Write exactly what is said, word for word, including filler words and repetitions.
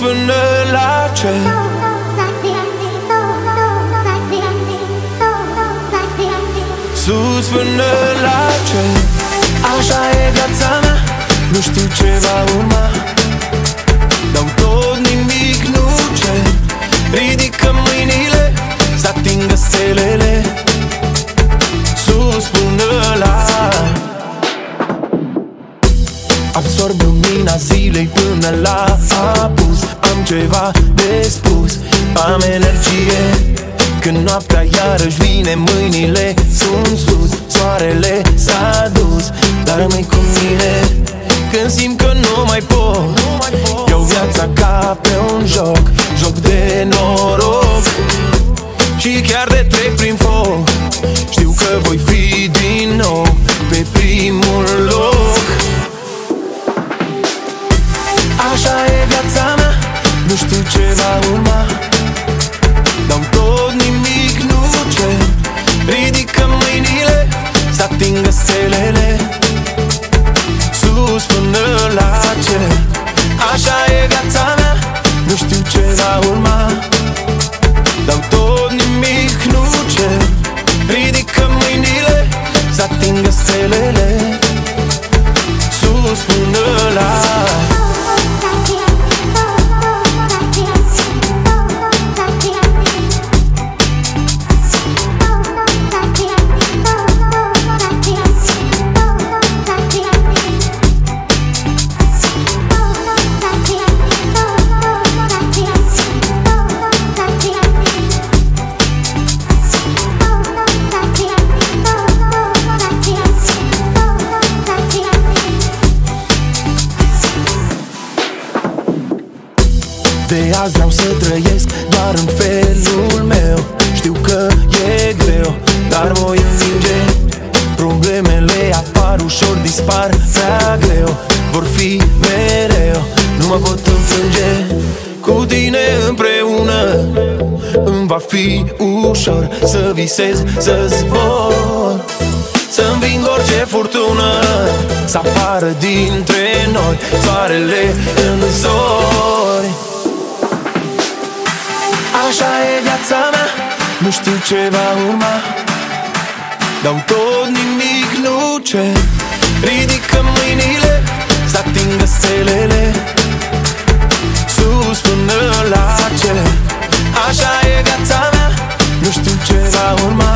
până la cer. Sus până la cer. Așa e viața mea, nu știu ce va urma. Dau tot, nimic nu cer. Ridică mâinile să atingă stelele. Sus până la. Absorb lumina zilei până la apus. Am ceva de spus, am energie. Când noaptea iarăși vine, mâinile sunt sus. Soarele s-a dus, dar rămâi cu mine. Când simt că nu mai pot, iau viața ca pe un joc, joc de noroc. Și chiar de trec prin foc, știu că voi fi din nou pe primul loc. Așa e viața mea, nu știu ce va urma. Dau tot, nimic nu cer. Ridică mâinile să atingă stelele. Sus până la cer. Așa e viața mea, nu știu ce va urma. Dau tot, nimic nu cer. Ridică mâinile să atingă stelele. Sus până la. De azi vreau să trăiesc doar în felul meu. Știu că e greu, dar voi învinge. Problemele apar ușor, dispar prea greu. Vor fi mereu, nu mă pot înfrânge. Cu tine împreună îmi va fi ușor să visez, să zbor, să înving orice furtună, să apară dintre noi soarele în zori. Așa e viața mea, nu știu ce va urma. Dau tot, nimic nu cer. Ridică mâinile să atingă stelele. Sus până la cer. Așa e viața mea, nu știu ce va urma.